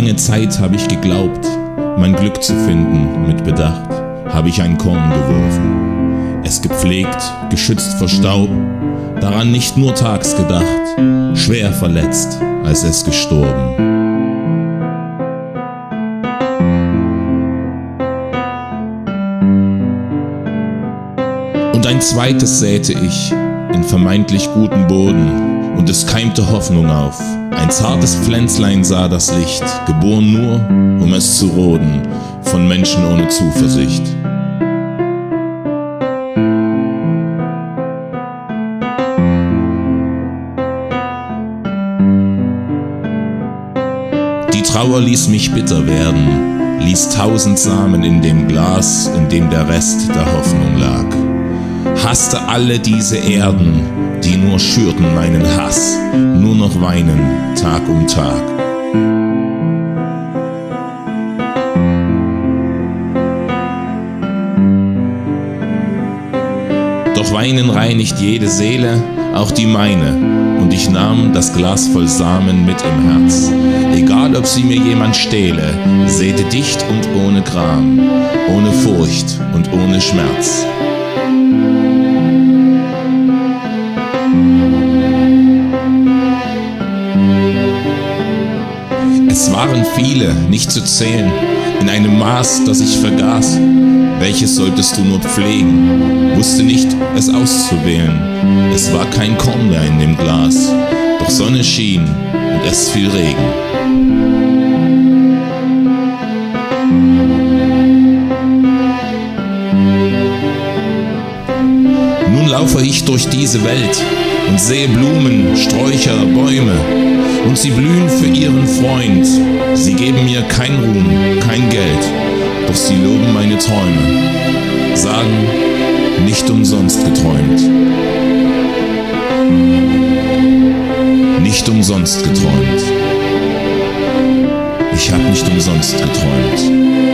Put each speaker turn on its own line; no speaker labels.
Lange Zeit habe ich geglaubt, mein Glück zu finden. Mit Bedacht habe ich ein Korn geworfen, es gepflegt, geschützt vor Staub, daran nicht nur tags gedacht, schwer verletzt, als es gestorben. Und ein zweites säte ich in vermeintlich guten Boden, und es keimte Hoffnung auf. Ein zartes Pflänzlein sah das Licht, geboren nur, um es zu roden, von Menschen ohne Zuversicht. Die Trauer ließ mich bitter werden, ließ 1000 Samen in dem Glas, in dem der Rest der Hoffnung lag. Hasste alle diese Erden, die nur schürten meinen Hass, nur noch weinen, Tag um Tag. Doch Weinen reinigt jede Seele, auch die meine, und ich nahm das Glas voll Samen mit im Herz. Egal, ob sie mir jemand stehle, säte dicht und ohne Gram, ohne Furcht und ohne Schmerz. Es waren viele, nicht zu zählen, in einem Maß, das ich vergaß. Welches solltest du nur pflegen? Wusste nicht, es auszuwählen. Es war kein Korn mehr in dem Glas, doch Sonne schien und es fiel Regen. Nun laufe ich durch diese Welt und sehe Blumen, Sträucher, Bäume, und sie blühen für ihren Freund. Sie geben mir kein Ruhm, kein Geld, doch sie loben meine Träume, sagen, nicht umsonst geträumt. Nicht umsonst geträumt. Ich hab nicht umsonst geträumt.